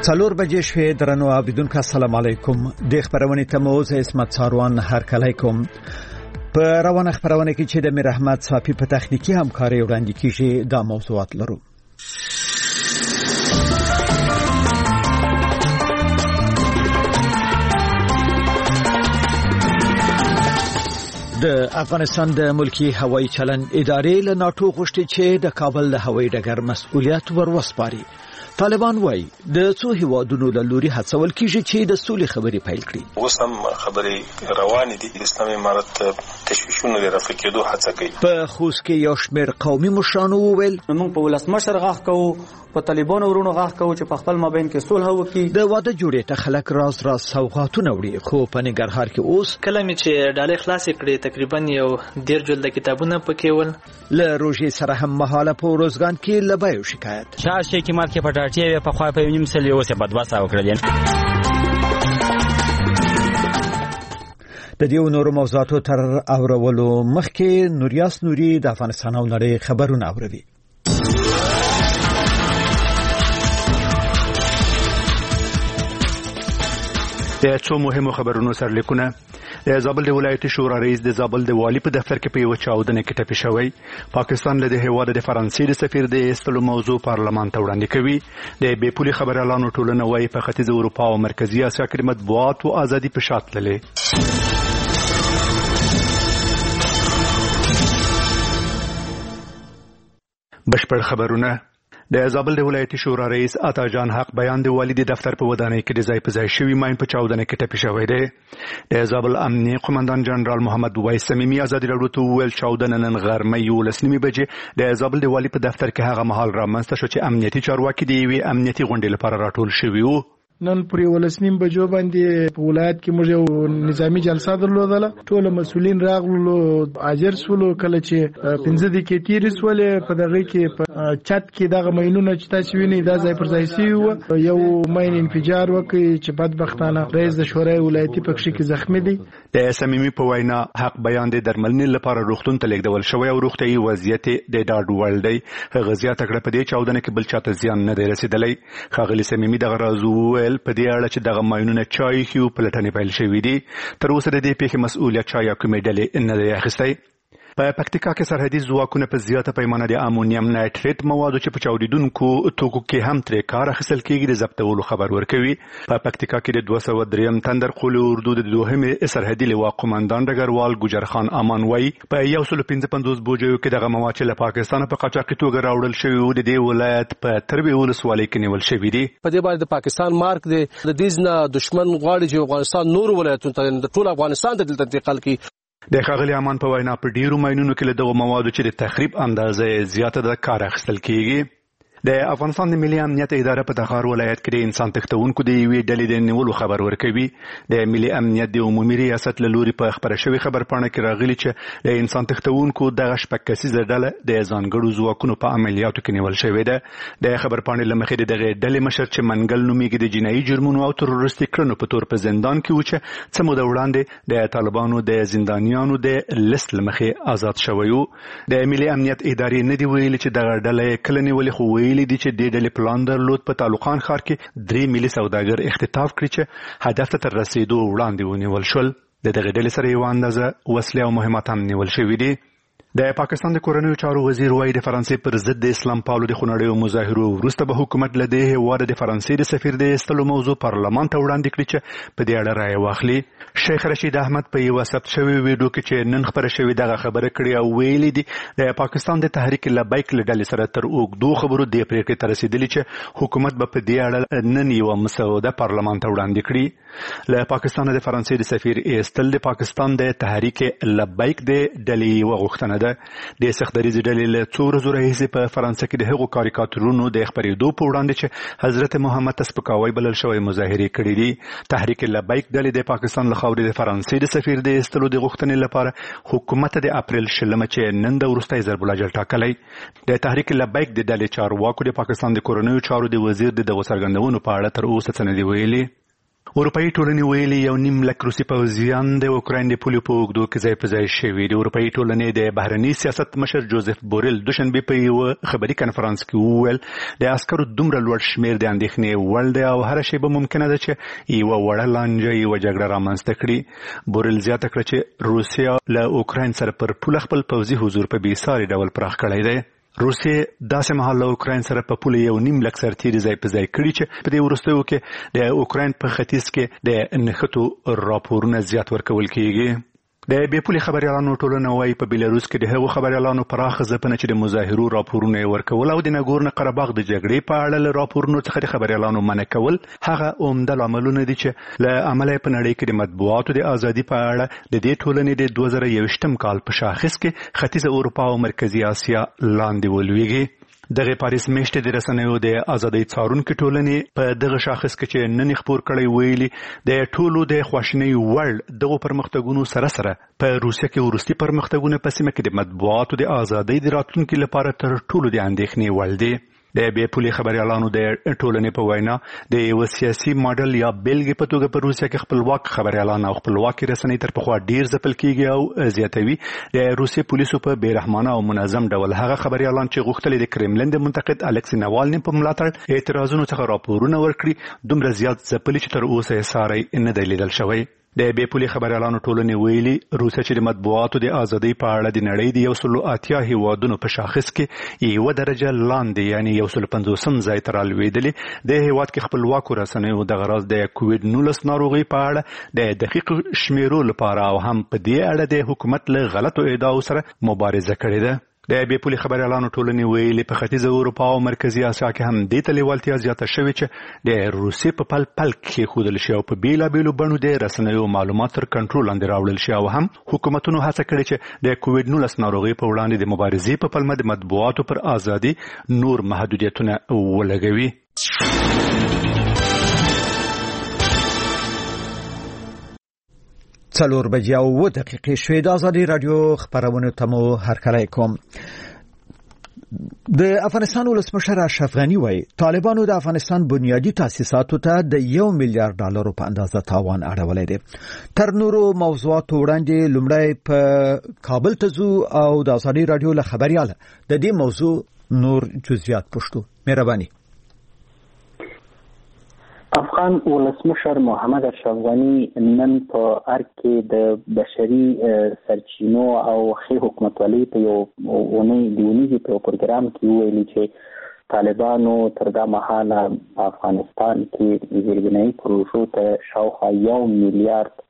څلور بجې شوې. درنو اوریدونکو السلام علیکم. د خبرونه تموز اسمت ساروان هر کله کوم په روانه خبرونه کې چې د میر احمد صافي په تخنیکی همکاري وړاندې کیږي دا موضوعات لرو. د افغانستان د ملکی هوایي چلند ادارې له ناتو غوښتي چې د کابل د هوایي ډګر مسؤلیت وروسپاري. طالبان وایي د څو هیوادونو له لوري هڅول کیږي چې د سولې خبرې پیل کړي. اوس هم خبرې روانې دي. د اسلامي امارت تشویشونه لري فکرېدو هڅه کوي. په خوست کې یو شمېر قومي مشرانو وویل موږ په ولسمشر غاښ کوو، په طالبانو ورونو غاښ کوو چې په خپل مابین کې صلح وکړي. د واده جوړې ته خلک راز سوغاتونه وړي، خو په ننګرهار کې اوس کله مې چې ډالۍ خلاصې کړې تقریبا یو 10 جلده کتابونه پکې ول. له روژې سره هم مهاله په روزګان کې لبایو شکایت شي کې مارکه پټاټي په خوا په نیم سل یو څه بدواسه وکړل. د دې نورو موضوعاتو تر اورولو مخکې نوریاس نوري د افغانستان او نړۍ خبرونه اوروي. د څو مهمو خبرونو سرلیکونه. د زابل د ولایت شورا رئیس د زابل د والی په دفتر کې په یو چاودنه کې ټپي شوی. پاکستان له د هیواد د فرانسې د سفیر د استلو موضوع پارلمان ته وړاندې کوي. د بیپولي خبريالانو ټولنه وايي په ختیځ اروپا او مرکزی اسیا کې مطبوعات او ازادي په شاته لري. بشپړ خبرونه. د زابل د ولایت شورا رئیس عطا جان حق بیان د والي د دفتر په ودانۍ کې د ځای په ځای شوی ماین په چاودنه کې ټپي شوی دی. د زابل امنیه قومندان جنرال محمد وایس سمیمي ازادي راډیو ته ویل چاودنه نن غرمه 11 بجې د زابل د والي په دفتر کې هغه مهال رامنځته شو چې امنیتي چارواکي دی وی امنیتي غونډې لپاره راټول شوی وو. نن پرې 11 بجو باندې په ولایت کې موږ یو نظامی جلسه درلودله. ټول مسؤلین راغلو، حاضر شول. کله چې 15 دقیقې تیرې سولې په دغه کې په چت کې دغه ماینونه چې تاسو وینئ دا ځای پر ځای شوی و. یو ماین انفجار وکړي چې بدبختانه رئیس د شورای ولایتي پکښې کې زخمی دی. د سمیمي په وینا حق بیان د درملنې لپاره روغتون ته لیږدول شوی او روغتیايي وضعیت د ډاډ وړ دی. غزیات کړه په دې چاودنه کې بل چاته زیان نه دی رسیدلی. ښاغلي سمیمي دغه راز وویل په دې اړه چې دغه ماینونه چای خو پلټنې پیل شوې دي. تر اوسه د دې پیښې مسؤلیت چا یا کومې ډلې نه دی اخیستی. په پکتیکا کې سرحدي ځواکونه په زیاته پیمانه د امونیم نایټریټ موادو چې په چاودیدونکو توکو کې هم ترې کار اخیستل کېږي د ضبطولو خبر ورکوي. په پکتیکا کې د 203 تندر قولي اردو د دوهمې سرحدي لواء قومندان ډګروال ګجر خان امان وایي په 155 بوجیو کې دغه مواد چې له پاکستان په قاچاقي توګه راوړل شوی و د دې ولایت په تربی ولسوالۍ کې نیول شوی دي. په دې باندې د پاکستان مارک د دې نه دشمن غواړي چې افغانستان نور ولایتونو ته د ټول افغانستان ته انتقال کړي. د ښاغلي امان په وینا په ډیرو ماینونو کې له دغو موادو چې د تخریب اندازه زیاته ده کار اخیستل کیږي. د افغانستان د ملي امنیت اداره په تخار ولایت کې د انسان تښتونکو د یوې ډلې د نیولو خبر ورکوي. د ملي امنیت د عمومي ریاست له لوري په خبره شوی خبرپاڼه کې راغلي چې د انسان تښتونکو دغه شپږ کسیزه ډله د ځانګړو ځواکونو په عملیاتو کې نیول شوې ده. د خبرپاڼې له مخې د دغه ډلې مشر چې منګل نومیږي د جنایي جرمونو او تروریستي کړنو په تور په زندان کې و چې څه موده وړاندې د طالبانو د زندانیانو د لیست له مخې آزاد شوی و. د ملي امنیت ادارې نه دی ویلي چې دغه ډله کله نیولې، خو ویلي دي چې د ډلې پلان درلود په تعلقان ښار کې 3 ملي سوداګر اختطاف کړي چې هدف ته تر رسیدو وړاندې ونیول شول. د دغه ډلې سره یو اندازه وسلې او مهمات هم نیول شوي دي. د پاکستان د کورنیو چارو وزیر وایي د فرانسې پر ضد د اسلام پالو د خونړیو مظاهرو وروسته به حکومت له دې هیواده د فرانسې د سفیر د ایستلو موضوع پارلمان ته وړاندې کړي چې په دې اړه رایه واخلي. شیخ رشید احمد په یو ثبت شوی ویډیو کې چې نن خبره شوې دغه خبره کړې او ویلي دي د پاکستان د تحریک لبیک له ډلې سره تر اوږدو خبرو دې پریکړې ته رسیدلي چې حکومت به په دې اړه نن یو مسوده پارلمان ته وړاندې کړي. له پاکستان د فرانسې د سفیر ایستل د پاکستان د تحریک لبیک د ډلې یوه غوښتنه ده. د سختدریځ ډلې له څو ورځو راهیسې په فرانسه کې د هغو کاریکاتورونو د خپرېدو په وړاندې چې حضرت محمد ته سپکاوی بلل شوی مظاهرې کړي دي. تحریک لبیک ډلې د پاکستان له خاورې د فرانسې د سفیر د ایستلو د غوښتنې لپاره حکومت د اپریل 20 چې نن د وروستي ضرب الاجل ټاکلی. د تحریک لبیک د ډلې چارواکو د پاکستان د کورنیو چارو د وزیر د دغو څرګندونو په اړه تر اوسه څه نه دي ویلي. اروپאי ټولنې ویلي 1.5 لک روسي پوځیان د اوکراین د پولې په اوږدو کې ځای په ځای شوي دي. اروپאי ټولنې د بهرني سیاست مشر جوزف بوریل دوشنبه په یو خبري کانفرنس کې وویل د عسکرو دومره لوړ شمیر د اندېښنې وړ دی او هر شی به ممکنه ده چې یو وړه لانجه یو جګړه رامنځته کړي. بوریل زیاته کړه چې روسیا له اوکراین سره پر پوله خپل پوځي حضور په بېساري ډول پراخ کړی دی. روسیې داسې مهال له اوکراین سره په پوله 1.5 لک سرتیري ځای په ځای کړي چې په دې وروستیو کې د اوکراین په ختیځ کې د نښتو راپورونه زیات ورکول کېږي. د بې پولې خبريالانو ټولنه وايي په بیلاروس کې د هغو خبريالانو پراخه ځپنه چې د مظاهرو راپورونه ورکول او د ناګورنو قرهباغ د جګړې په اړه له راپورونو څخه د خبريالانو منع کول هغه عمده لاملونه دي چې له عمله په نړۍ کې د مطبوعاتو د ازادي په اړه د دې ټولنې د 2021م کال په شاخص کې ختیځ اروپا او مرکزی اسیا لاندې ولويږي. دغه پاریس میشته د رسنیو د ازادۍ څارونکو ټولنې په دغه شاخص کې چې نن خبر کړی ویلي د ټولو د خواشینۍ وړ دغه پرمختګونو سره سره په روسیه کې ورستي پرمختګونه په سیمه کې د مطبوعاتو د ازادۍ د راتلونکو لپاره تر ټولو د اندېښنې وړ دي. د بې پولې خبريالانو د ټولنې په وینا د یو سیاسي ماډل یا بیلګې په توګه په روسیه کې خپلواک خبريالان او خپلواکي رسنۍ تر پخوا ډیر ځپل کیږي او زیاتوي. د روسیې پولیسو په بیرحمانه او منظم ډول هغه خبريالان چې غوښتل د کرملین د منتقد الکسی ناوالني په ملاتړ اعتراضونو څخه راپورونه ورکړي دومره زیات ځپلي چې تر اوسه یې ساری نه دی لیدل شوی. د بې پولې خبريالانو ټولنې ویلي روسیه چې د مطبوعاتو د ازادۍ په اړه د نړۍ د 180 هیوادونو په شاخص کې یو درجه لاندې یعنی 150م ځای ته رالوېدلې. د هیواد کې خپلواکو رسنیو د غرض د کووډ-19 ناروغي په اړه د دقیق شمیرو لپاره او هم په دې اړه د حکومت له غلطو ادعاو سره مبارزه کړې ده. د بې پولې خبريالانو ټولنې ویلي په ختیځ اروپا او مرکزی اسیا کې هم دې ته لیوالتیا زیاته شوې چې د روسیې په پل کې ښودل شي او په بیلابیلو بڼو د رسنیو معلومات تر کنټرول لاندې راوړل شي او هم حکومتونو هڅه کړې چې د کووډ-19 ناروغي په وړاندې د مبارزې په پلمه د مطبوعاتو پر ازادي نور محدودیتونه ولګوي. 4:02 شوې د ازادي رادیو خبرونه تمو هرکلی کوم. د افغانستان ولسمشر اشرف غنی وایي طالبانو د افغانستان بنیادی تاسیساتو ته د $1 میلیارډ په اندازه تاوان اړولی دی. تر نورو موضوعاتو وړاندې لومړی په کابل ته ځو او د ازادي رادیو له خبرياله د دې موضوع نور جزئیات پوښتو. مهرباني. افغان ولسمشر محمد اشرف غنی نن په ارګ کې د بشري سرچینو او ښه حکومتولۍ په یو ونیزي په پروګرام کې ویلي چې طالبانو تر دا مهاله افغانستان کې زیربنایي پروژو ته شاوخوا $1 میلیارډ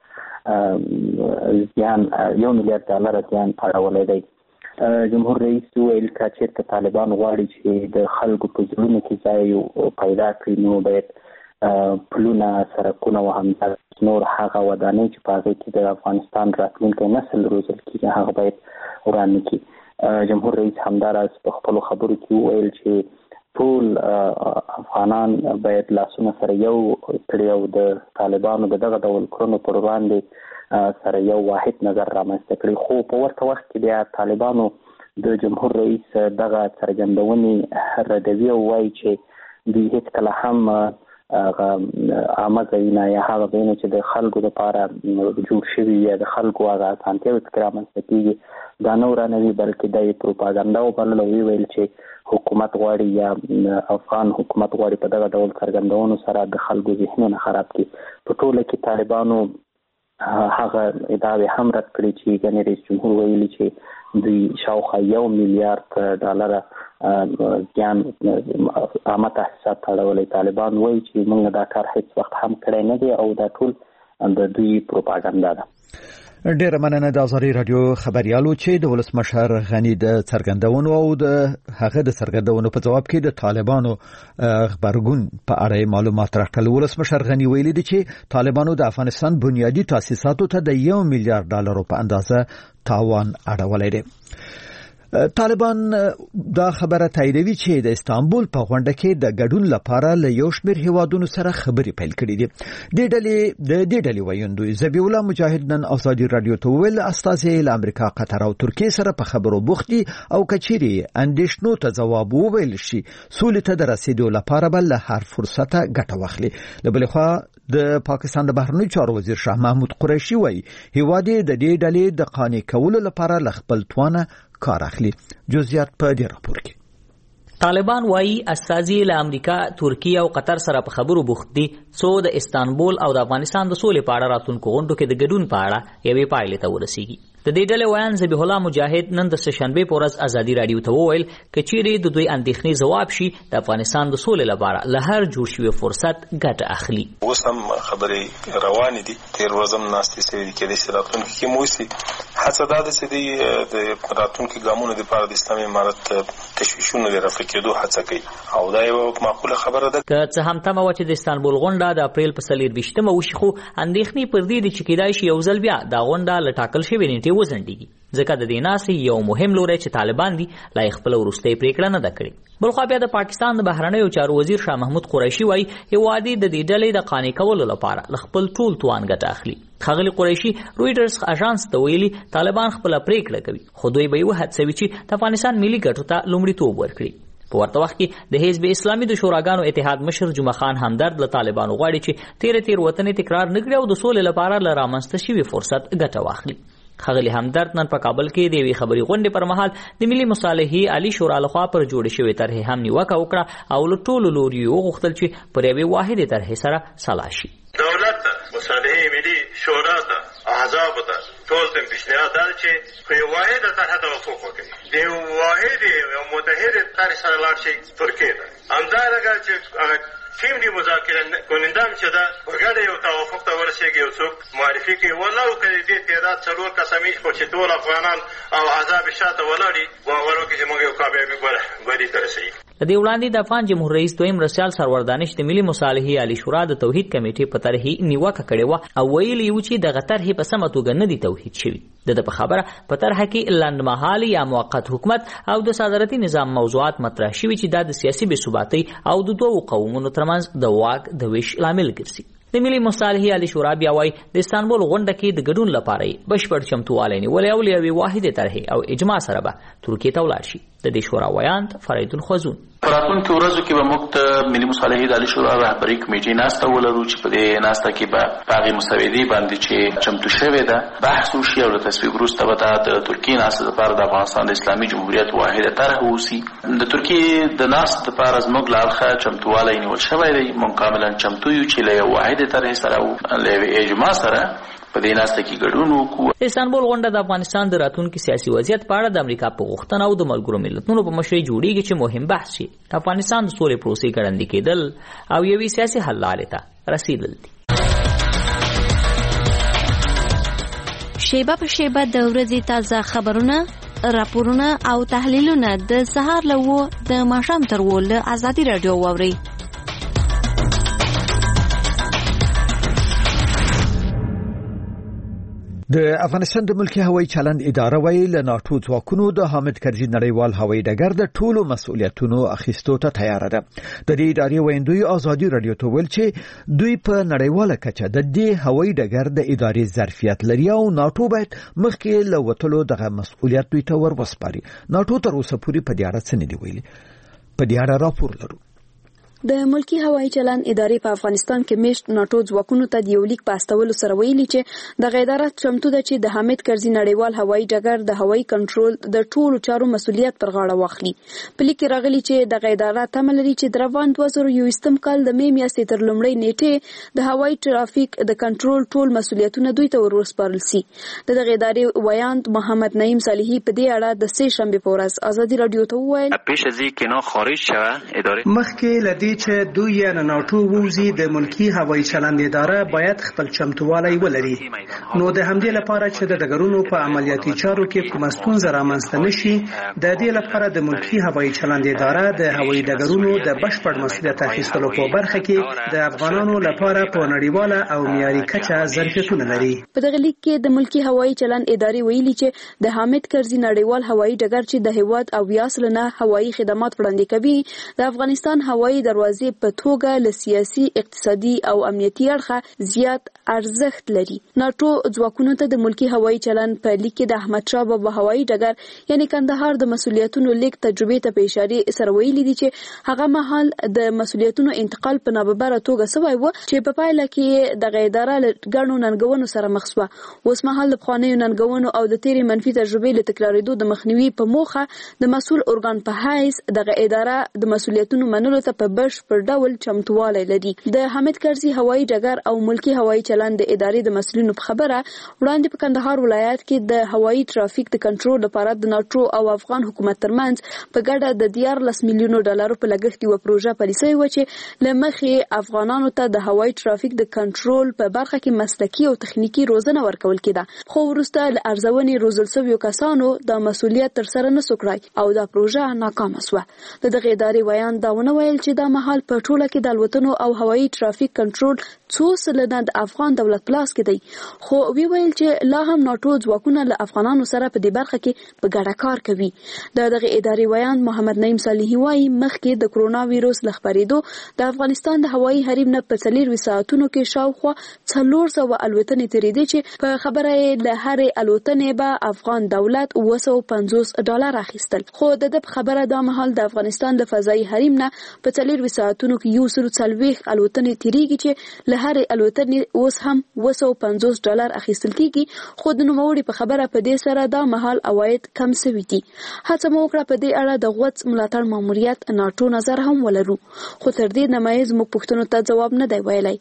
زیان اړولی دی. جمهور رئیس ویل چې طالبان غواړي چې د خلکو په زړونو کې ځای پیدا کړي نو باید پلونه سرکونه او همدار نور هغه ودانۍ چې په هغه کې د افغانستان راتلونکی نسل روزل کیږي هغه باید ورانه کړي. جمهور رئیس همداراز په خپل خبرو کې ویل چې ټول افغانان باید لاسونه سره یو کړي او د طالبانو دغه ډول کړنو پر وړاندې سره یو واحد نظر رامنځته کړي. خو په ورته وخت کې بیا طالبانو د جمهور رئیس دغه څرګندونې ردوي او وایي چې دوی هیڅ کله هم عامه ځایونه یا هغه ځایونه چې د خلکو لپاره جوړ شوي یا د خلکو هغه اسانتیاوې پکې رامنځته کېږي دا نه ورانوي بلکې دا یې پروپاګاندا وبلله. ویل چې حکومت غواړي یا افغان حکومت غواړي په دغه ډول څرګندونو سره د خلکو ذهنونه خراب کړي. په ټوله کې طالبانو هغه ادعاوې هم رد کړي چې ګنې رئیس جمهور ویلي چې دوی شاوخوا $1 میلیارډ زیان عامه تاسیسات اړولی. طالبان وایي چې موږ دا کار هیڅ وخت هم کړی نه دی او دا ټول د دوی پروپاګاندا ده. ډیره مننه د ازادي رادیو خبريالو چې د ولسمشر غنی د څرګندونو او د هغه د څرګندونو په جواب کې د طالبانو خبرګون په اړه معلومات راکړل. ولسمشر غنی ویلي دی چې طالبانو د افغانستان بنیادی تاسیساتو ته د $1 میلیارډ په اندازه تاوان اړولی دی. طالبان دا خبره تاییدوي چې د استانبول په غونډه کې د ګډون لپاره له یو شمېر هیوادونو سره خبرې پیل کړې دي. د دې ډلې ویوندوی ذبیح الله مجاهد نن ازادي رادیو ته ویل استازي له امریکا، قطر او ترکیه سره په خبرو بوخت دي او کچيري اندیشنو ته ځواب وویل شي سولې ته د رسیدو لپاره به له هر فرصته ګټه واخلي. له بلې خوا د پاکستان د بهرنیو چارو وزیر شاه محمود قریشي وایي هیواد د دې ډلې د قانع کولو لپاره له خپل توانه کار اخلي. جزئیات په دې راپور کې. طالبان وایي استازي له امریکا، ترکیه او قطر سره په خبرو بوخت دي څو د استانبول او د افغانستان د سولې په اړه راتلونکو غونډو کې د ګډون په اړه یوې پایلې ته ورسیږي. د دې ډلې ویان ذبیح الله مجاهد نن د سهشنبه په ورځ ازادي رادیو ته وویل کچيري د دوی اندېښنې ځواب شي د افغانستان د سولې لپاره له هر جوړ شوی فرصت ګټه اخلي. اوس هم خبرې روانې دي، تیر ورځ هم ناستې سوي دي کې د راتلونکي کې موسی هڅه دا ده چې د راتلونکي ګامونو لپاره د اسلامي امارت تشویشونو د رفع کېدو هڅه کوي او دا یو معقوله خبره ده. که څه هم تمه و چې د استانبول غونډه د اپریل په 24مه وشي، خو اندېښنې پر دې دي چې کېدای شي یو ځل بیا دا غونډه له ټاکل شوې نیټې وځنډېږي، ځکه د دې ناسې یو مهم لوری چې طالبان دي لا خپل وروستۍ پریکړه نه ده کړې. بلخوا بیا د پاکستان د بهرنیو چارو وزیر شاه محمود قریشي وایي هیواد د دې ډلې د قانع کولو لپاره له خپل ټول توان ګټه اخلي. ښاغلي قریشي رویټرز اژانس ته ویلي طالبان خپل پریکړه کوي، خو دوی به یې هڅوي چې د افغانستان ملي ګټو ته لومړیتوب ورکړي. په ورته وخت کې د حزب اسلامي د شوراګانو اتحاد مشر جمعه خان همدرد له طالبانو غواړي چې تیر وطن تکرار نه کړي او د سولې لپاره له رامنځته شوي فرصت ګټه واخلي. ښاغلي همدرد نن په کابل کې د یوې خبري غونډې پر مهال د ملي مصالحې عالی شورا لخوا پر جوړې شوې طرحې هم نیوکه وکړه او له ټولو لوریو وغوښتل چې پر یوې واحدې طرحې سره سلا شي. دولت مصالحې ملي شورا ته احزاب ته ټول ته پیشنهاد ده چې په یو واحده طرحه توافق وکړي، د یو واحدې او متحده طرح سره لاړ شي ترکیه ته. همدارنګه چې ټیم دی مذاکره کنندان چې دا ورګړې یو توافق ته ورسېږي، یو څوک معرفي کوي ولو کله دې تعداد 4 کسمې خو چې ټول افغانان او احزاب شاته ولاړي باور وکړي چې موږ یو کامیابي غوړي ته رسېږو. د دې وړاندې د افغان جمهور رئیس دویم رسال سرور دانش د ملي مصالحې عالی شورا د توحید کمیټې په طرحې نیوکه کړې و او ویلي و چې د طرحې په سمه توګه نه دي توحید شوي. د په خبره په طرحه کې لنډمهالي یا موقت حکومت او د صادراتي نظام موضوعات مطرح شوي چې د سیاسي بې ثباتۍ او د دوو قومونو ترمنځ د واک د ویش لامل ګرځي. د ملي مصالحې عالی شورا بیا وايي د استانبول غونډه کې د ګډون لپاره بشپړ چمتووالی نیولی او له یوې واحدې طرحې او اجماع سره به ترکیې ته ولاړ شي. د دې شورا ویاند فرید الخوزون په راتلونکو ورځو کې به موږ ته ملي مصالحې عالی شورا رهبري کمیټې ناسته ولرو چې په دې ناسته کې به په هغې مسودې باندې چې چمتو شوې ده بحث وشي او له تصویب وروسته به دا د ترکیې ناستې لپاره د افغانستان د اسلامي جمهوریت واحده طرح اوسي. د ترکیې د ناستې لپاره زموږ له اړخه چمتووالی نیول شوی دی. موږ کاملا چمتو یو چې له یو واحدې طرحې سره او له یوې اجماع سره په دې ناسته کې ګډون وکړو. استانبول غونډه د افغانستان د راتلونکي سیاسي وضعیت په اړه د امریکا په غوښتنه او د ملګرو ملتونو په مشرۍ جوړیږي چې مهم بحث شي د افغانستان د سولې پروسې ګړندۍ کېدل او یوې سیاسي حل لارې ته رسیدل دي. شیبه په شیبه د ورځې تازه خبرونه، راپورونه او تحلیلونه د سهار له 9 د ماښام تر 10 له ازادي رادیو واورئ. د افغانستان د ملکی هوایي چلند اداره ویل ناتو ځواکونو د حامد کرزي نړیوال هوایي ډګر د ټولو مسؤلیتونو اخیستو ته تیار ده. د دې ادارې ویندوی ازادي رادیو ته ویل چې دوی په نړیواله کچه د دې هوایي ډګر د ادارې ظرفیت لري او ناتو باید مخکې له وټلو دغه مسؤلیت دوی ته ورسپاري. ناتو تر اوسه پورې په دې اړه څه نه دی ویلي. په دې اړه راپور لرو. د ملکی هوایي چلند ادارې په افغانستان کې میشت ناتو ځواکونو ته د یو لیک په استولو سره ویلي چې د اداره چمتو ده چې د حامد کرزي نړیوال هوایي ډګر د هوایي کنټرول د ټولو چارو مسؤلیت پر غاړه واخلي. په لیک کې راغلي چې د اداره تمه لري چې د روان 2021 کال د می میاشتې تر لومړۍ نیټې د هوایي ټرافیک د کنټرول ټول مسؤلیتونه دوی ته ورسپارل شي. دغه ادارې ویاند محمد نعیم صالحي په دې اړه د سه شنبه په ورځ ازادي رادیو ته وویل پیش از اینکه اینا خارج شوه اداره مخکې لدی دې چې دوی یا ناټو ووزي د ملکی هوایي چلند اداره باید خپل چمتووالی ولري. نو د همدې لپاره چې د ډګرونو په عملیاتي چارو کې کومه ستونزه رامنځته نشي، د دې لپاره د ملکی هوایي چلند اداره د هوایي ډګرونو د بشپړ مسؤلیت اخیستلو په برخه کې د افغانانو لپاره په نړیواله او معیاري کچه ظرفیتونه لري. په دغه لیک کې د ملکی هوایي چلند ادارې ویلي چې د حامد کرزي نړیوال هوایي ډګر چې د هیواد او یاسلنه هوایي خدمات وړاندې کوي، د افغانستان هوایي دروازې په توګه له سیاسي، اقتصادي او امنیتي اړخه زیات ارزښت لري. ناټو ځواکونو ته د ملکی هوایي چلند په لیک کې د احمد شاه بابا هوایي ډګر یعنی کندهار د مسؤلیتونو لیک تجربه ته په اشاره سره ویلي دي چې هغه مهال د مسؤلیتونو انتقال په ناببره توګه سوی و چې په پایله کې د اداره له ګڼو ننګونو سره مخ شوه. اوس مهال د پخوانیو ننګونو او د تیرې منفي تجربې له تکرارېدو د مخنیوي په موخه د مسؤل ارګان په حیث دغه اداره د مسؤلیتونو منلو ته په بشپړ ډول چمتووالی لري. د حامد کرزي هوایي ډګر او ملکی هوایي چلند د ادارې د مسؤلینو په خبره وړاندې په کندهار ولایت کې د هوایي ترافیک د کنټرول لپاره د ناټو او افغان حکومت ترمنځ په ګډه د 14 میلیونو ډالرو په لګښت یو پروژه پلي شوې و چې له مخې افغانانو ته د هوایي ترافیک د کنټرول په برخه کې مسلکي او تخنیکی روزنه ورکول کېده، خو وروسته له ارزونې روزل شویو کسانو د مسؤلیت ترسره نسو کړای او دا پروژه ناکامه شوه. د دغه ادارې ویان دا ونه ویل چې دا مهال په ټوله کې د الوتنو او هوایي ترافیک کنټرول څو سلنه د افغان دولت پلاس کې دی، خو وی ویل چې لا هم ناټو ځواکونه له افغانانو سره په دې برخه کې په ګډه کار کوي. د دغه ادارې ویان محمد نعیم صالحي وايي مخکې د کرونا وایروس له خپرېدو د افغانستان د هوایي حریم نه په 4 ساعتونو کې شاوخوا 400 الوتنې تیریدې چې په خبره یې له هرې الوتنې به افغان دولت $250 اخیستل، خو د دې خبره د مهال د افغانستان د فضایي حریم نه په 4 ساعتونو کې 140 الوتنې تیریږي چې له هرې الوتنې اوس هم $250 اخیستل کیږي، خو د نوموړي په خبره په دې سره د مهال عواید کم شوي دي. هڅه مو وکړه په دې اړه د غوڅ ملاتړ ماموریت ناټو نظر هم ولرو، خو تر دې نمایز موږ پوښتنو ته جواب نه دی ویلی.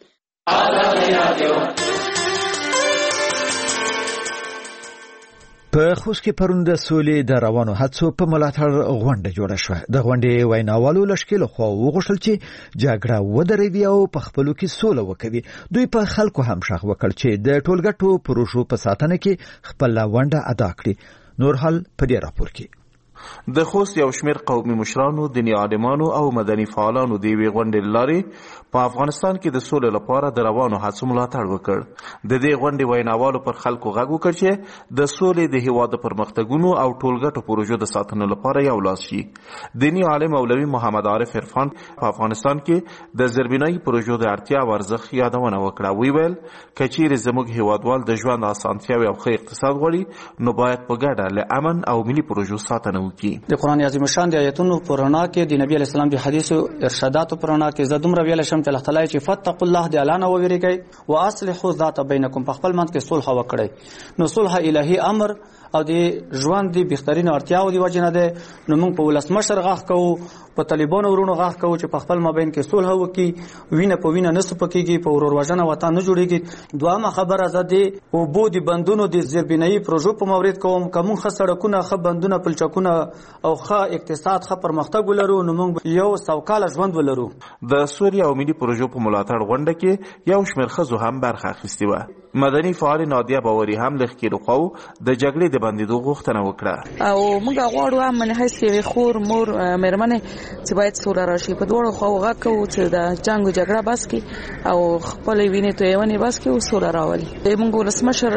په خوست کې پرون د سولې د روانو هڅو په ملاتړ غونډه جوړه شوه. د غونډې ویناوالو لشکې لخوا وغوښتل چې جګړه ودروي او په خپلو کې سوله وکوي. دوی په خلکو هم شغ وکړ چې د ټولګټو پروژو په ساتنه کې خپل ونډه ادا کړي. نور حال په دې راپور کې. د خوست یو شمېر قومي مشرانو، دیني عالمانو او مدني فعالانو د یوې غونډې لارې په افغانستان کې د سولې لپاره د روانو هڅو ملاتړ وکړ. د دې غونډې ویناوالو پر خلکو غږ وکړ چې د سولې د هیواد د پرمختګونو او ټولګټو پروژو د ساتنې لپاره یو لاس شي. دیني عالم مولوي محمد عارف عرفان په افغانستان کې د زربینایي پروژو د اړتیا او ارزښت یادونه وکړه. وی ویل کچېرې زموږ هیوادوال د ژوند اسانتیاوې او ښه اقتصاد غواړي نو باید په ګډه له امن او ملي پروژو ساتنه د قرآن عظیم شان د آیتونو پر رڼا کې د نبی علیه السلام د حدیثو ارشاداتو پر رڼا کې زه دومره ویلی شم چې الله تعالی چې فتقوا الله د الله نه وویریږئ واصلحوا ذات بینکم، په خپل منځ کې صلح وکړئ. نو صلح الهي امر او د ژوند د بهترینو اړتیاو د وجې نه دی. نو موږ په ولسمشر غږ کوو، په طالبانو ورونو غږ کوو چې په خپل مابین کې صلح وکړي، وینه په وینه نه سپکېږي، په ورور وژنه وطن نه جوړېږي. دویمه خبره زه د اوبو د بندونو د زیربنایي پروژو په مورد کوم که موږ ښه سړکونه، ښه بندونه، پلچکونه او ښه اقتصاد، ښه پرمختګ ولرو نو موږ یو سوکاله ژوند ولرو. د سولې او ملي پروژو په ملاتړ غونډه کې یو شمېر ښځو هم برخه اخیستې وه. مدني فعال نادیه باوري هم له ښکېلو خواو د جګړې د بندېدو غوښتنه وکړه. او موږ غواړو هم من حیث یوې خور، مور، مېرمنې چې باید سوله راشي. په دواړو خواو غږ کوو چې د جنګ او جګړه بس کړي او خپلې وینې تویونې بس کړي او سوله راولي. موږ ولسمشر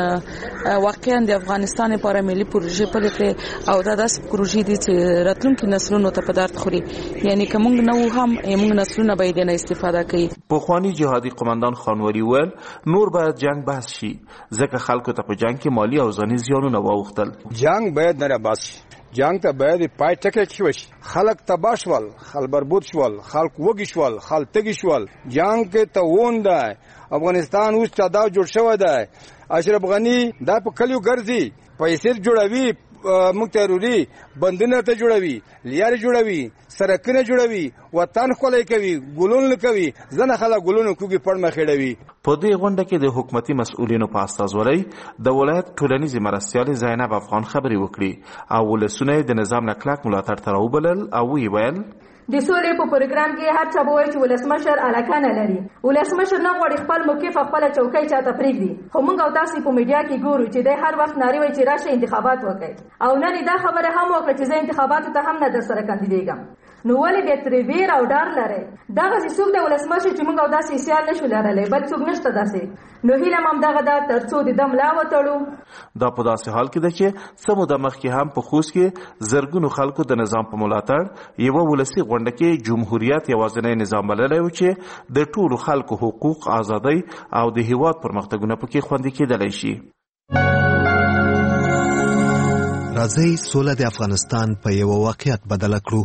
واقعا د افغانستان لپاره ملي پروژې پلي کړې او دا داسې پروژې دي چې راتلونکي نسلونو ته په درد خوري. یعنی که موږ نه وو هم موږ نسلونه به یې نه استفاده کوي. پخواني جهادي قماندان خانوري ویل نور باید جنگ بحث شي ځکه خلکو ته په جنگ کې مالی او ځاني زیانونه واوښتل. جنگ باید نه بحث شي، جنگ ته باید پای ټکی شي. خلک تباه شول، خلبربود شول، خلک وږي شول، خلک تږي شول. جنگ کې ته وون دی. افغانستان اوس تداو جوړ شوی دی. اشرف غنی دا په کلیو ګرځي، پیسې جوړوي، موږ تروري بندونه ته جوړوي، لیارې جوړوي، سرکونه جوړوي، وطن خولای کوي، ګلون کوي، ځنه خلک ګلون کوي پړمه خېړوي. په دې غونډه کې د حکومتي مسؤلینو په استازولۍ د ولایت ټولنیزې مرستیالې زینب افغان خبرې وکړي او ولسونه د نظام نه کلک ملاتړ ته راوبلل او ویل د سولې په پروګرام کې هر چا به وایي چې ولسمشر علاقه نه لري. ولسمشر نه غواړي خپل موقف خپله چوکۍ چاته پرېږدي، خو موږ او تاسې په میډیا کې ګورو چې دی هر وخت نارې وایي چې راشه انتخابات وکړئ، او نن دا خبره هم وکړه چې زه انتخاباتو ته هم نه در سره کاندیدېږم. نو ولې بیا ترې ویر او ډار لرئ؟ دغسې څوک دی ولسمشر چې موږ او داسې سیال نشو لرلی، بل څوک نشته داسې. نو هیله م همدغه ده تر څو د ده ملا وتړو. دا په داسې حال کې ده چې څه موده مخکې هم په خوست کې زرګونو خلکو د نظام په ملاتړ یوه ولسي غونډه کې جمهوریت یوازینی نظام بللی و چې د ټولو خلکو حقوق، ازادۍ او د هیواد پرمختګونه پکې خوندي کېدلی شي. راځئ سوله د افغانستان په یو واقعیت بدله کړو.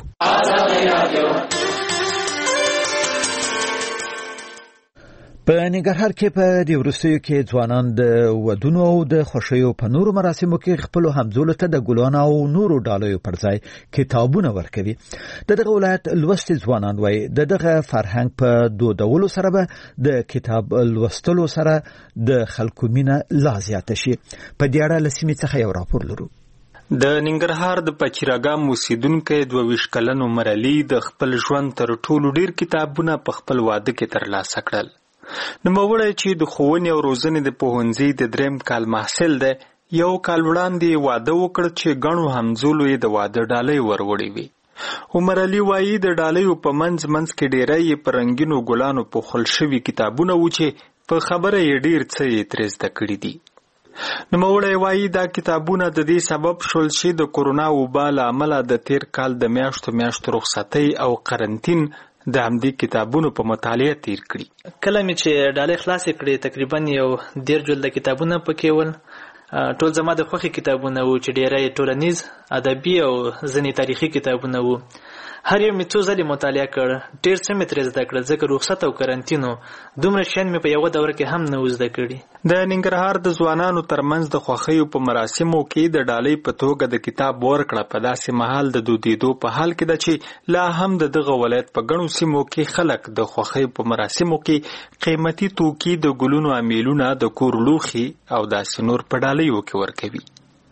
په ننګرهار کې په دې وروستیو کې ځوانان د ودونو او د خوښیو په نورو مراسمو کې خپلو همزولو ته د ګلانو او نورو ډالیو پر ځای کتابونه ورکوي. د دغه ولایت لوستي ځوانان وایي د دغه فرهنګ په دودولو سره به د کتاب لوستلو سره د خلکو مینه لا زیاته شي. په دې اړه له سیمې څخه یو راپور لرو. د ننګرهار د پچیراګام اوسیدونکی 22 کلن عمر علي د خپل ژوند تر ټولو ډیر کتابونه په خپل واده کې ترلاسه کړل. نوموړی چې د ښوونې او روزنې د پوهنځي د 3م کال محصل دی، یو کال وړاندې واده وکړ چې ګڼو همزولو یې د واده ډالۍ وروړې وي. عمر علي وایي د ډالیو په منځ کې ډیری یې په رنګینو ګلانو پوښل شوي کتابونه و چې په خبره یې ډیر څه یې ترې زده کړي دي. نوموړی وایي دا کتابونه د دې سبب شول چې د کورونا وبا له امله د تیر کال د میاشتو رخصتۍ او قرنطین د همدې کتابونو په مطالعه تیر کړي. کله مې چې ډالۍ خلاصې کړې تقریبا یو 10 جلده کتابونه پکې ول. ټول زما د خوښې کتابونه وو چې ډېری ټولنیز، ادبي او ځینې تاریخي کتابونه وو. هر یو مې څو ځلې مطالعه کړ، ډېر څه مې ترې زده کړل ځکه رخصت او قرنطینو دومره شیان مې په یوه دوره کې هم نه و زده کړي. د ننګرهار د ځوانانو ترمنځ د خوښیو په مراسمو کې د ډالۍ په توګه د کتاب ورکړه په داسې مهال د دودېدو په حال کې ده چې لا هم د دغه ولایت په ګڼو سیمو کې خلک د خوښیو په مراسمو کې قیمتي توکي د ګلونو امیلونه د کور لوښي او داسې نور په ډالیو کې ورکوي.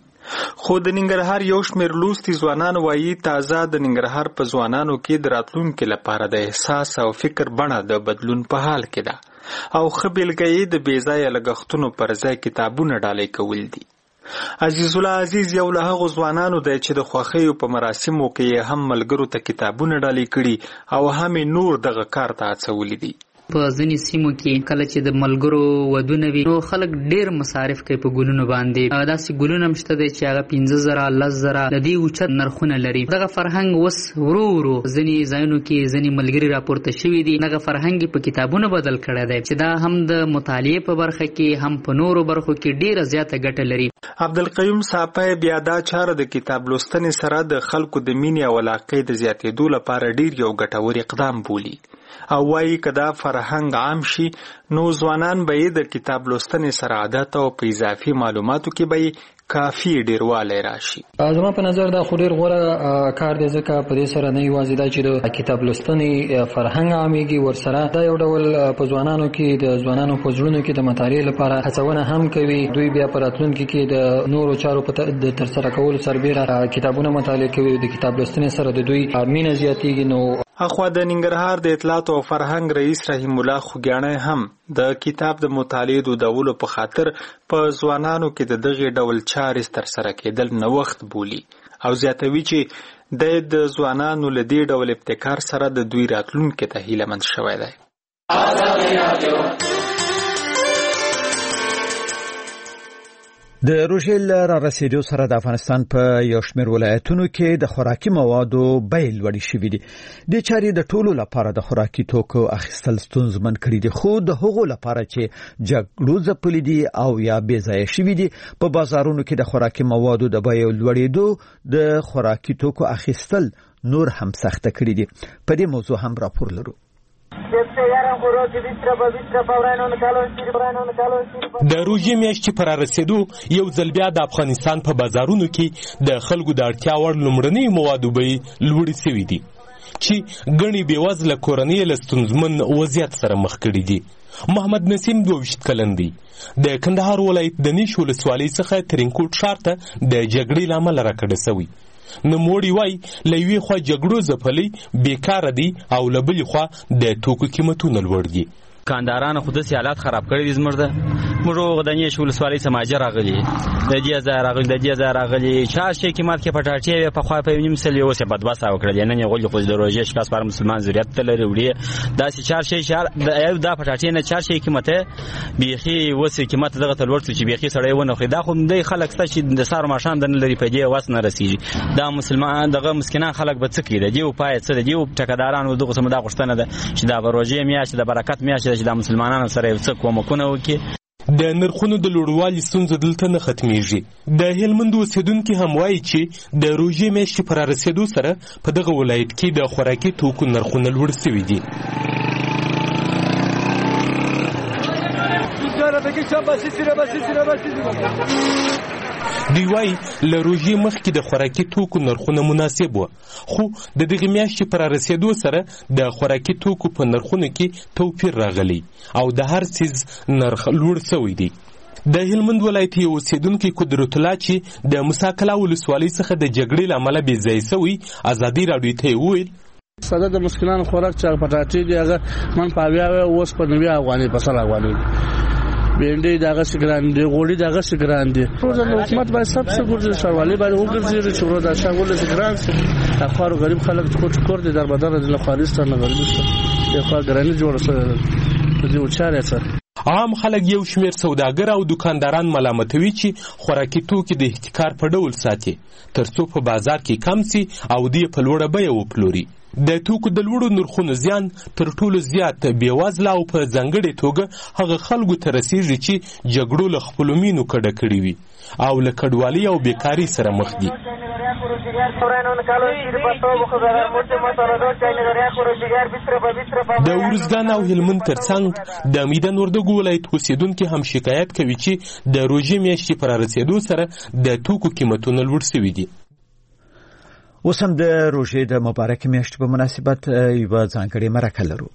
خو د ننګرهار یو شمېر لوستي ځوانان وایي تازه د ننګرهار په ځوانانو کې د راتلونکي لپاره د احساس او فکر بڼه د بدلون په حال کې ده او ښه بېلګه یې د بېځایه لګښتونو پر ځای کتابونه ډالۍ کول دي. عزیز الله عزیز یو له هغو ځوانانو دی چې د خوښیو په مراسمو کې یې هم ملګرو ته کتابونه ډالۍ کړي او هم نور دغه کار ته هڅولي دي. په ځینې سیمو کې کله چې د ملګرو ودونه وي نو خلک ډیر مصارف کوي په ګلونو باندې. داسې ګلونه هم شته دی چې هغه 15,000 10,000 د دې اوچت نرخونه لري. دغه فرهنګ اوس ورو ورو ځینې ځایونو کې ځینې ملګري راپورته شوي دي. دغه فرهنګ په کتابونو بدل کړی دی چې دا هم د مطالعې په برخه کې هم په نورو برخو کې ډیره زیاته ګټه لري. عبدالقیوم صاحب بیا دا چاره د کتاب لوستنې سره د خلکو د مینې او علاقې د زیاتېدو لپاره ډیر یو ګټور اقدام بولي او وایي که دا فرهنګ عام شي نو ځوانان به یې د کتاب لوستنې سره عادت او په اضافي معلوماتو کې به یې کافي ډیروالی راشي. زما په نظر دا خو ډیر غوره کار دی ځکه په دې سره نه یوازې دا چې د کتاب لوستنې فرهنګ عامېږي، ورسره دا یو ډول په ځوانانو کې د ځوانانو په زړونو کې د مطالعې لپاره هڅونه هم کوي. دوی بیا په راتلونکي کې د نورو چارو په ترسره کولو سربیره کتابونه مطالعه کوي. د کتاب لوستنې سره د دوی مینه زیاتېږي. نو اخوا د ننګرهار د اطلاعات او فرهنګ رئیس رحیم الله خوګیاڼی هم د کتاب د مطالعې دودولو په خاطر په ځوانانو کې د دغې ډول چارې ترسره کېدل نوښت بولي او زیاتوي چې د ځوانانو له دې ډول ابتکار سره د دوی راتلونکي ته هیلهمند شوی دی. د روژې را رسیدو سره د افغانستان په یو شمېر ولایتونو کې د خوراکي موادو بیې لوړې شوې دي. دې چارې د ټولو لپاره د خوراکي توکو اخیستل ستونزمن کړي دي، خو د هغو لپاره چې جګړو ځپلي دي او یا بې ځایه شوي دي په بازارونو کې د خوراکي موادو د بیې لوړېدو د خوراکي توکو اخیستل نور هم سخته کړي دي. په دې موضوع هم راپور لرو. د روژې میاشت چې پر رسیدو یو ځل بیا د افغانستان په بازارونو کې د خلکو د اړتیا وړ لومړنۍ موادو بیې لوړې شوي دي چې ګڼې بېوزله کورنۍ له ستونزمن وضعیت سره مخ کړي دي. محمد نسیم 22 کلن دی. د کندهار ولایت د نیش ولسوالۍ څخه ترینکوټ ښار ته د جګړې له امله راکډه شوی نوموړي وایي له یوې خوا جګړو ځپلي بیکاره دي او له بلې خوا د توکو قیمتونه لوړ دي. کاندارانو خو داسې حالات خراب کړي دي زموږ د موږ غدنې ولسوالۍ سماجه راغلي د دې ځای راغلي چا شي قیمت کې پټاټې وې پخوا په نیم سل اوس یې بدباسه وکړل نن یې غوږ خو د روژې شکاس پر مسلمان ضرورت ته لري وړي داسې چار شي دا پټاټې نه چار شي قیمت بیخي اوس قیمت دغه ته لوړ چې بیخي سړی ونه خوري دا خو د خلک ست چې د سار ماشان د لري په دې واس نه رسیږي دا مسلمان دغه مسکینان خلک به څه کوي د دې پای څه د دې ټکدارانو دغه سم دا غوښتنه ده چې دا روژې میاشت د برکت میاشت چې د مسلمانانو سره یو څه کومکونه وکړي. د نرخونو د لوړوالي ستونزه دلته نه ختمیږي. د هلمند اوسیدونکي هم وایي چې د روژې میاشتې په رارسېدو سره په دغه ولایت کې د خوراکي توکو نرخونه لوړ سوي دي. دوی وایي له روژې مخکې د خوراکي توکو نرخونه مناسب وو، خو د دغې میاشتې په رارسېدو سره د خوراکي توکو په نرخونو کې توپیر راغلی او د هر څیز نرخ لوړ سوی دی. د هلمند ولایت یو اوسیدونکی قدرت الله چې د موسی کلا ولسوالۍ څخه د جګړې له امله بېځایه سوی ازادي راډیو ته یې وویل ساده د مسکینانو خوراک چې پټاټې دي هغه من په 90 اوس په 90 افغانۍ په 100 افغانۍ بینډي دغه سګران دي غوړي دغه سګران دي روزه حکومت باید سب څه ګورځي شوالي باید وګرځي چې روزه شاګول سګران سي اخوار غریب خلک کوټ دي در بدر د لخوارستان غریب دي خو ګرانی جوړ سره دي وچاره سره عام خلک یو شمیر سوداګر او دکانداران ملامتوي چې خوراکي توکي د احتکار په ډول ساتي ترڅو په بازار کې کم سي او دی په لوړه بیه وپلوري. د توکو د لوړو نرخونو زیان تر ټولو زیات بېوزله او په ځانګړې توګه هغه خلکو ته رسیږي چې جګړو له خپلو مینو کډه کړي وي او له کډوالۍ او بیکارۍ سره مخ دي. د ارزګان او هلمند ترڅنګ د میدان وردګو ولایت اوسیدونکي هم شکایت کوي چې د روژې میاشتې په رارسېدو سره د توکو قیمتونه لوړ سوي دي. اوس هم د روژې د مبارکې میاشتې په مناسبت یوه ځانګړې مرکه لرو.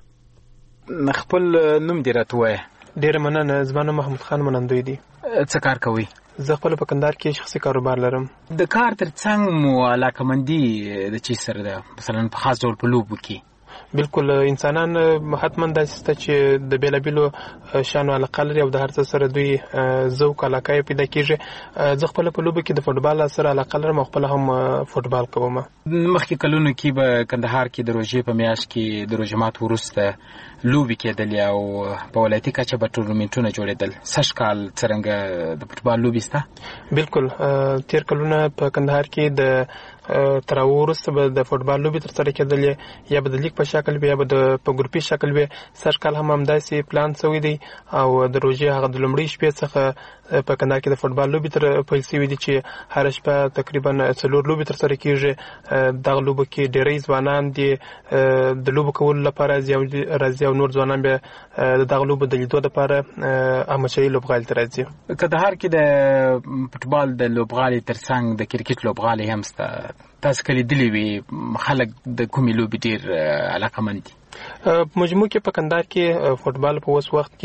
خپل نوم دې راته ووایه. ډېره مننه. زما نوم محمود خان منندوی دی. څه کار کوئ؟ زه خپل په کندهار کې شخصي کاروبار لرم. د کار ترڅنګ مو علاقمندي د چی سره ده مثلا په خاص ډول په لوبو کې؟ بالکل انسانان حتما داسې شته چې د بیلابیلو شانو علاقه لري او د هر څه سره دوی ذوق علاقه پیدا کېږي. زه خپل په لوبو کې د فوټبال سره علاقه لرم او خپل هم فوټبال کوم. مخکې کلونو کې به کندهار کې د روژې په میاشت کې د روژې مات وروسته لوبې کېدلې او په ولایتي کچه به ټورنمنټونه جوړېدل. سږ کال څرنګه د فوټبال لوبې شته؟ بالکل تېر کلونه په کندهار کې د تر وروسته به د فوټبال لوبې ترسره کېدلې یا به د لیګ په شکل وي یا به په ګروپي شکل وي. سږ کال هم همداسې پلان شوی دی او د روژې هغه د لومړۍ شپې څخه په کندهار کې د فوټبال لوبې تر پیل شوي دي چې هره شپه تقریبا 4 لوبې ترسره کېږي. دغه لوبو کې ډېری ځوانان دي د لوبو کولو لپاره راځي او نور ځوانان بیا دغه لوبو د لیدو لپاره احمدشاهي لوبغالي ته راځي. کندهار کې د فوټبال د لوبغالي ترڅنګ د کرکټ لوبغالي هم شته. تاسو کله لیدلي وي خلک د کومې لوبې ډېر علاقمند دي؟ په مجموع کې په کندهار کې فوټبال په اوس وخت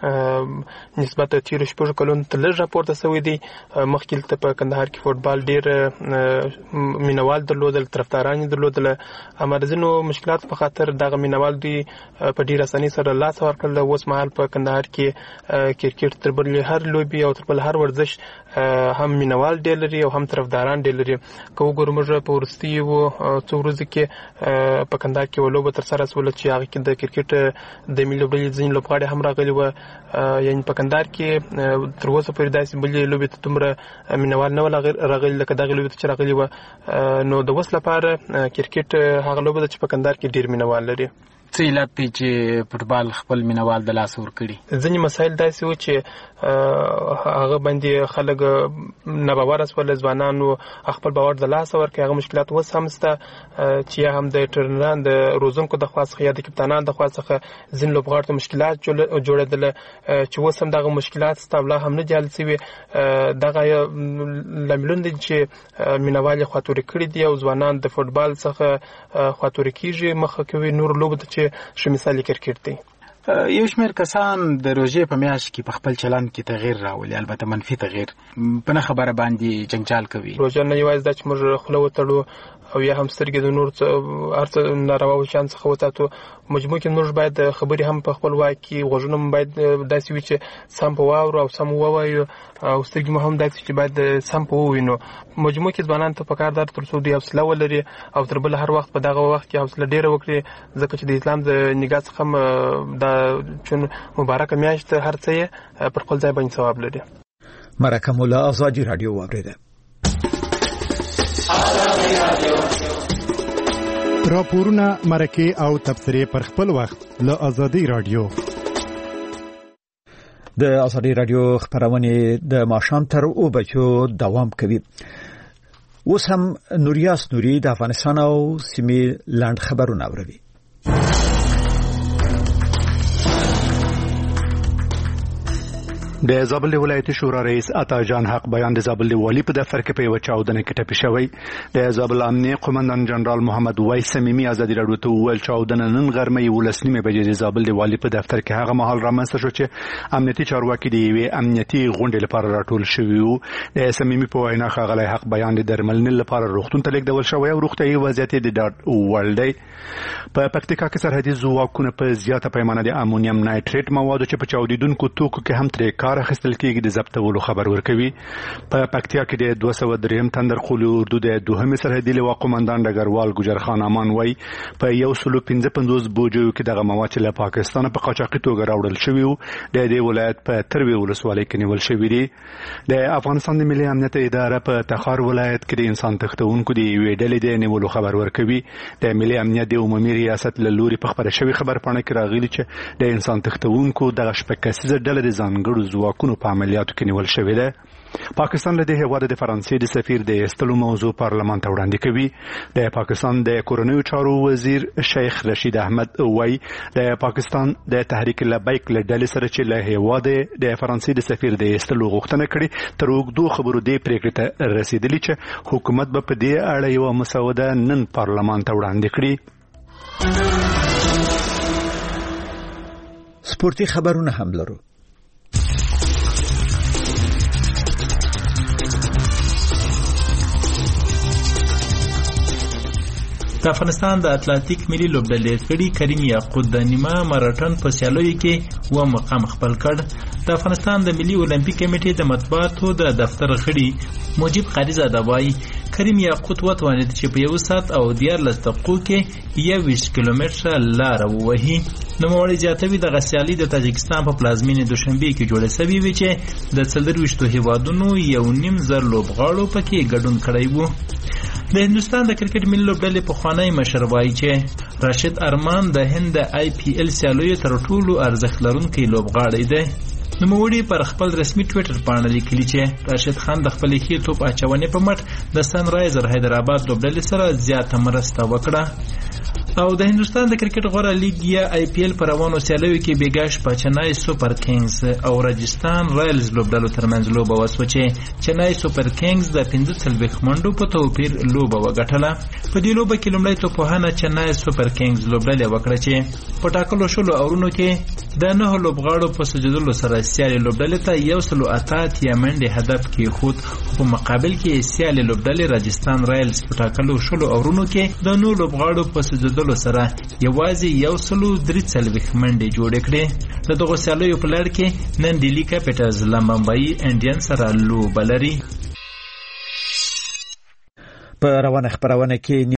کې نسبت تیرو شپږو کلونو ته لږ راپورته شوی دی. مخکې په کندهار کې فوټبال ډېر مینوال درلودل، طرفداران درلودل. امر ځینو مشکلات په خاطر دغه مینوال دوی په ډېر اسانۍ سره لاس ورکړل. اوس مهال په کندهار کې کرکټ تر بل هر لوبي او تر بل هر ورزش هم مینوال ډېر لري او هم طرفداران ډېر لري. که وګورو موږ په وروستیو څو ورځو کې په کندهار کې یوه لوبه ترسره شوله چې هغه کې د کرکټ د ملي لوبډلې ځینې لوبغاړي هم راغلي وو. یعنې په کندهار کې تر اوسه پورې داسې بلې لوبې ته دومره مینوال نه وو راغلي لکه دغې لوبې ته چې راغلي وو. نو د اوس لپاره کرکټ هغه لوبه ده چې په کندهار کې ډېر مینوال لري. څه علت دی چې فوټبال خپل مینوال د لاسه ورکړي؟ ځینې مسایل داسې وو چې هغه باندې خلک ناباوره شول، ځوانانو خپل باور د لاسه ورکړي. هغه مشکلات اوس هم شته چې یا هم د ټرینرانو د روزونکو د خوا څخه یا د کپتانانو د خوا څخه ځینې لوبغاړو ته مشکلات جوړېدل چې اوس هم دغه مشکلات شته او لا هم نه دي حل شوي. دغه لاملونه دي چې مینوال یې خواتوري کړي دي او ځوانان د فوټبال څخه خواتوري کېږي، مخه کوي نور لوبو ته چې ښه مثال یې کرکټ دی. یو شمېر کسان د روژې په میاشت کې په خپل چلند کې تغییر راولي، البته منفي تغییر، په نه خبره باندې جنجال کوي. روژه نه یوازې دا چې موږ خوله وتړو او یا هم سترګې د نور هر څه نارواو شیانو څخه وساتو، مجموع کې موږ باید خبرې هم په خپل واک کې، غوږونه هم باید داسې وي چې سم په واورو او سم ووایو، او سترګې مو هم داسې چې باید سم په ووینو. مجموع کې ځوانان ته پکار ده تر څو دوی حوصله ولري او تر بل هر وخت په دغه وخت کې حوصله ډېره وکړي، ځکه چې د اسلام د نگاه څخه دا چون مبارکه میاشت هر څه یې پر خپل ځای باندې ثواب لري. مرکه مولا آزادی رادیو واوریده. راپورونه، مرکه او تبصرې پر خپل وخت له آزادی رادیو. د آزادی رادیو خبرونه د ماښام تر 2 بجو دوام کوي. اوس هم نوریاس نوري د افغانستان او سیمې لاند خبرونه اوري. د زابل ولایت شورا رئیس عطا جان حق بیان د زابل والی په دفتر کې په یو چاودنه کې ټپي شوی. د زابل امنیه قومندان جنرال محمد وایس سمیمي ازادي راډیو ته ویل چاودنه نن غرمه 11 بجې د زابل والی په دفتر کې هغه مهال رامنځته شو چې امنیتي چارواکي د یوې امنیتي غونډې لپاره راټول شوي وو. د سمیمي په وینا ښاغلی حق بیان د درملنې لپاره روغتون ته لیږدول شوی او روغتیايي وضعیت د ډاډ وړ دی. په پکتیکا کې سرحدي ځواکونه په زیاته پیمانه د امونیم نایټریټ موادو چې په چاودیدونکو توکو کې هم ترې کار اخیستل کېږي د ضبطولو خبر ورکوي. په پکتیا کې د 203 تندر قولي اردو د دوهمې سرحدي لواء قومندان ډګروال ګجر خان امان وای په 155 بوجو کې دغه مواد چې له پاکستان په قاچاقي توګه راوړل شوی وو د دې ولایت په تروي ولسوالۍ کې نیول شوی دی. د افغانستان د ملي امنیت اداره په تخار ولایت کې د انسان تښتونکو د یوې ډلې د نیولو خبر ورکوي. د ملي امنیت د عمومي ریاست له لوري په خبره شوی خبرپاڼه کې راغلي چې د انسان تښتونکو دغه شپږ کسیزه ډله د ځانګړو ځواکونو په عملیاتو کې نیول شوې ده. پاکستان له دې هیواد د فرانسې د سفیر د ایستلو موضوع پارلمان ته وړاندې کوي. د پاکستان د کورنیو چارو وزیر شیخ رشید احمد وای د پاکستان د تحریک لبیک له ډلې سره چې له هیواد د فرانسې د سفیر د ایستلو غوښتنه کړې تر اوږدو خبرو دې پریکړې ته رسیدلی چې حکومت به په دې اړه یو مسوده نن پارلمان ته وړاندې کړي. سپورتي خبرونه هم لرو. د افغانستان د اتلانتیک ملي لوبډلې غړي کریم یاقوت د نیمه ماراتون په سیالیو کې و مقام خپل کړ. د افغانستان د ملي اولمپیک کمیټې د مطبوعاتو د دفتر غړي موجب قریزاده وایي کریم یاقوت وتوانید چې په 1 ساعت او 14 دقیقو کې 21 کیلومتره لار ووهي. نوموړی زیاتوي دغه سیالي د تاجکستان په پلازمینې دوشنبه کې جوړه شوې وي چې د 24 هیوادونو 1.5 لوبغاړو پکې ګډون کړی وو. د هندستان د کرکټ ملي لوبډلې پخوانی مشر وایي چې راشد ارمان د هند د IPL سیالیو تر ټولو ارزښت لرونکی لوبغاړی دی. نوموړي پر خپل رسمي ټویټر باندې لیکلي چې راشد خان د خپل ښې توپ اچونې په مټ د سن رایزر حیدرآباد لوبډلې سره زیاته مرسته وکړه. او د هندستان د کرکټ غوړه لیګ یا IPL پر روانو سیالیو کې بیګاش په چنای سوپر کینګز او راجستان رایلز لوبډلو ترمنځ لوبه وسوه چې چنای سوپر کینګز د 15 منډو په توپیر لوبه وګټله. په دې لوبه کې لومړی توپوهنه چنای سوپر کینګز لوبډلې وکړه چې په ټاکلو شلو اورونو کې د 9 لوبغاړو په سجدلو سره سیالي لوبډلې ته 108 منډې هدف کې خود په مقابل کې سیالي لوبډلې راجستان رایلز په ټاکلو شلو اورونو کې د 9 لوبغاړو په سجدلو سره یوازې 143 منډې جوړې کړې. د دغه سیالیو په لړ کې نن ډیلی کیپټلز له ممبئی انډین سره لوبه لري. په روانه خبرونه کې